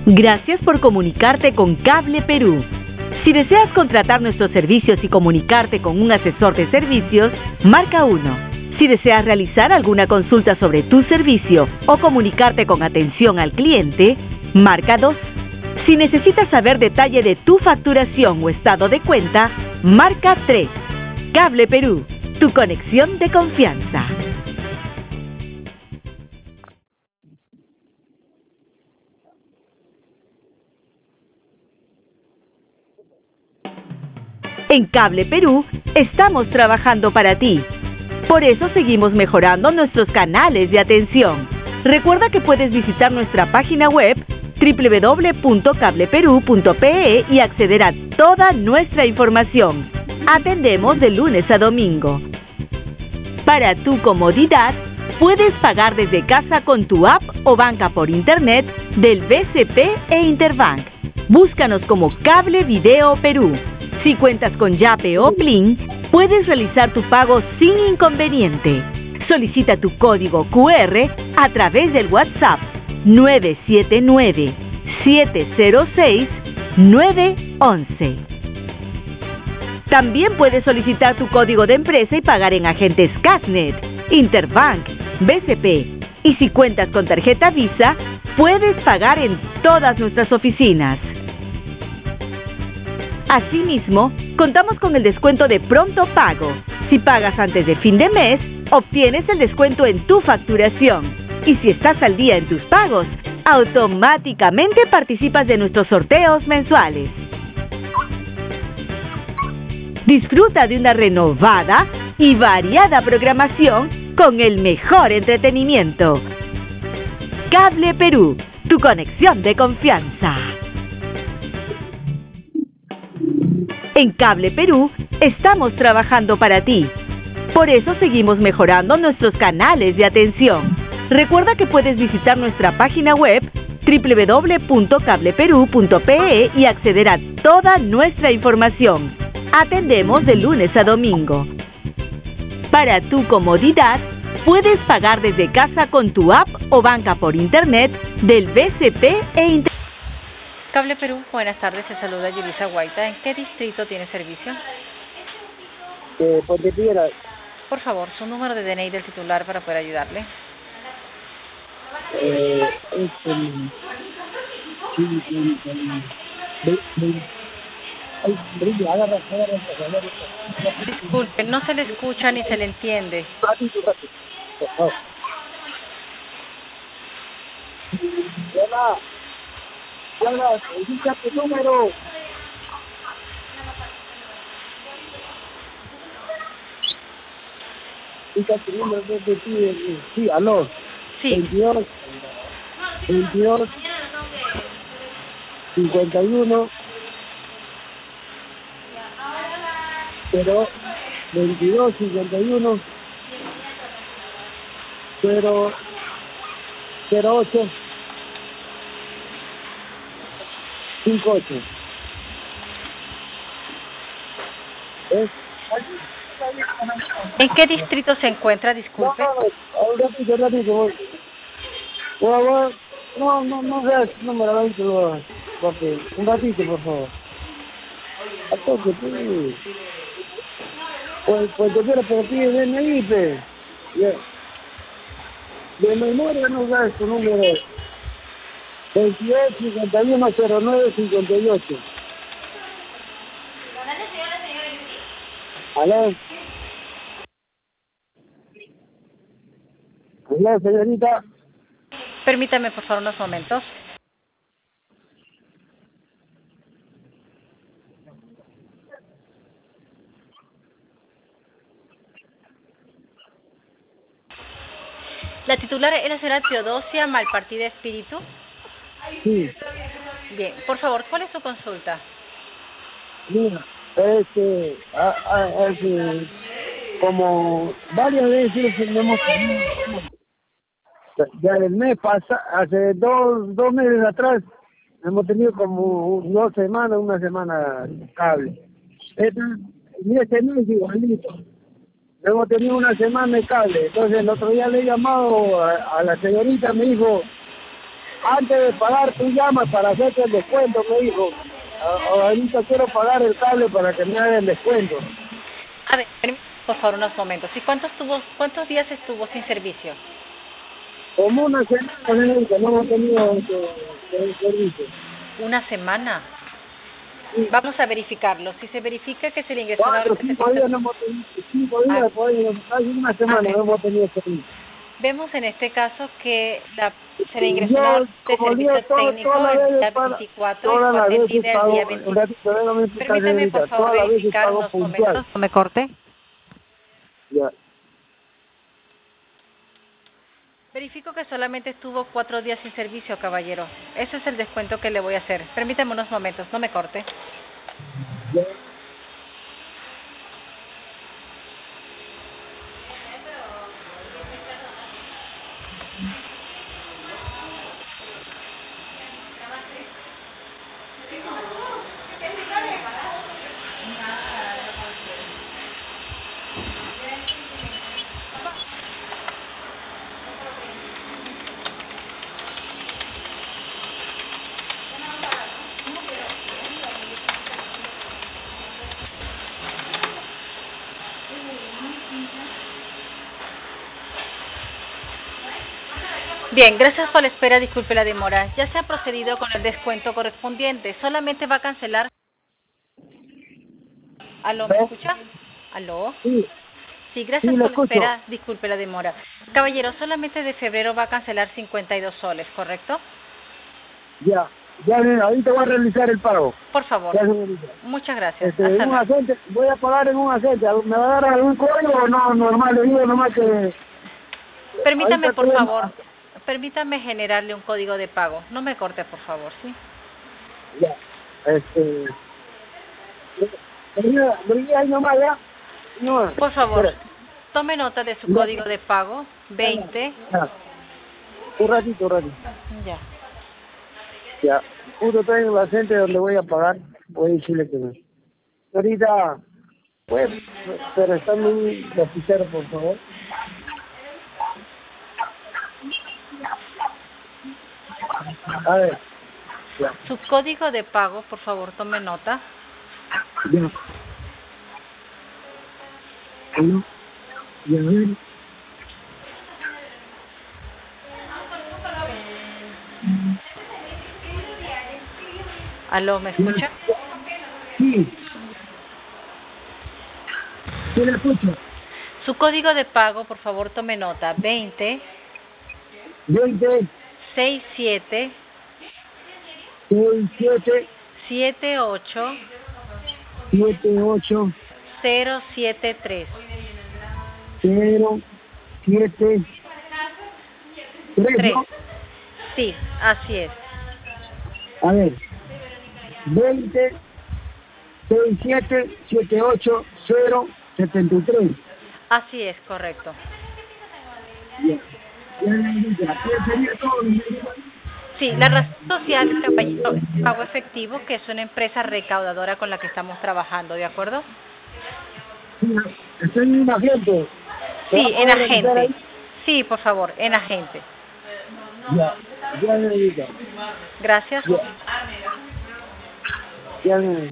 Gracias por comunicarte con Cable Perú. Si deseas contratar nuestros servicios y comunicarte con un asesor de servicios, marca 1. Si deseas realizar alguna consulta sobre tu servicio o comunicarte con atención al cliente, marca 2. Si necesitas saber detalle de tu facturación o estado de cuenta, marca 3. Cable Perú, tu conexión de confianza. En Cable Perú estamos trabajando para ti. Por eso seguimos mejorando nuestros canales de atención. Recuerda que puedes visitar nuestra página web www.cableperú.pe y acceder a toda nuestra información. Atendemos de lunes a domingo. Para tu comodidad, puedes pagar desde casa con tu app o banca por internet del BCP e Interbank. Búscanos como Cable Video Perú. Si cuentas con Yape o Plin, puedes realizar tu pago sin inconveniente. Solicita tu código QR a través del WhatsApp 979-706-911. También puedes solicitar tu código de empresa y pagar en agentes Casnet, Interbank, BCP. Y si cuentas con tarjeta Visa, puedes pagar en todas nuestras oficinas. Asimismo, contamos con el descuento de pronto pago. Si pagas antes de fin de mes, obtienes el descuento en tu facturación. Y si estás al día en tus pagos, automáticamente participas de nuestros sorteos mensuales. Disfruta de una renovada y variada programación con el mejor entretenimiento. Cable Perú, tu conexión de confianza. En Cable Perú estamos trabajando para ti. Por eso seguimos mejorando nuestros canales de atención. Recuerda que puedes visitar nuestra página web www.cableperú.pe y acceder a toda nuestra información. Atendemos de lunes a domingo. Para tu comodidad, puedes pagar desde casa con tu app o banca por internet del BCP e Internet. Cable Perú, buenas tardes, se saluda Yulisa Guaita. ¿En qué distrito tiene servicio? Ponte Piedras. Por favor, su número de DNI del titular para poder ayudarle. Disculpe, no se le escucha ni se le entiende. Indica tu número. Indica tu número de ti. Sí, aló. Sí. 22, 51, 22, 51, 08, 58. ¿En qué distrito se encuentra? Disculpe. Un ratito. No veas el número 20, porque un ratito, por favor. A toque, pues te quiero, pero pide DNI, pe. De memoria no veas tu número. 28 51 09 58. Aló. Aló, señorita. Permítame, por favor, unos momentos. La titular es la señora Teodosia Malpartida Espíritu. Sí. Bien, por favor, ¿cuál es su consulta? Mira, como varias veces hemos tenido, ya el mes pasado, hace dos meses atrás, hemos tenido como 2 semanas, una semana cable. Y este mes igualito. Hemos tenido una semana de cable. Entonces el otro día le he llamado a la señorita, me dijo antes de pagar tú llamas para hacerte el descuento, me dijo. Ahorita quiero pagar el cable para que me haga el descuento. A ver, permítame, por favor, unos momentos. ¿Y cuántos días estuvo sin servicio? Como una semana, señorita, no hemos tenido el servicio. ¿Una semana? Sí. Vamos a verificarlo. Si se verifica que se le ingresó una 4 o 5 días no hemos tenido, 5 días, casi una semana no hemos tenido servicio. Vemos en este caso que se le ingresó Yo, una orden de como digo, servicio técnico todas el las día veces 24 y todas fue las veces atendida el pago, día un 25. ratito, déjame explicar, Permítame, por señorita, favor, todas las veces verificar pago unos puntual. momentos. No me corte. Ya. Verifico que solamente estuvo 4 días sin servicio, caballero. Ese es el descuento que le voy a hacer. Permítame unos momentos, no me corte. Ya. Bien, gracias por la espera, disculpe la demora. Ya se ha procedido con el descuento correspondiente. Solamente va a cancelar. ¿Aló, me escucha? ¿Aló? Sí, Sí, gracias lo por la escucho. espera, disculpe la demora. Caballero, solamente de febrero va a cancelar 52 soles, ¿correcto? Ya, ahorita voy a realizar el pago. Por favor. Ya, señorita. Muchas gracias. Hasta En un luego. agente, voy a pagar en un agente. ¿Me va a dar algún código o no? Normal, le digo nomás que... Permítame, ahorita por estoy favor, permítame generarle un código de pago. No me corte, por favor, ¿sí? Ya, venía ahí nomás, ya. No, Por favor, espera. tome nota de su Ya. código de pago, 20. Ya. Un ratito. Ya. Ya, justo estoy en el agente donde voy a pagar. Voy a decirle que no. Ahorita, pues, pero está muy lapicero, por favor. A ver, ya. Su código de pago, por favor, tome nota. Ya. Bueno, y a ver. ¿Aló, me escucha? Sí. Sí, le escucho. Su código de pago, por favor, tome nota, 20 20, 67 67, 78 78, 073. 0, 7, 3, 3. ¿no? Sí, así es. A ver, 20, 67, 78, 0, 73. Así es, correcto. Ya. Ya, sería todo. Sí, la razón social, caballero, es pago efectivo, que es una empresa recaudadora con la que estamos trabajando, ¿de acuerdo? Sí, estoy en un agente. ¿Se va a Sí, en poder realizar agente. ahí? Sí, por favor, en agente. Ya, ya, señorita. Gracias. Ya, ya,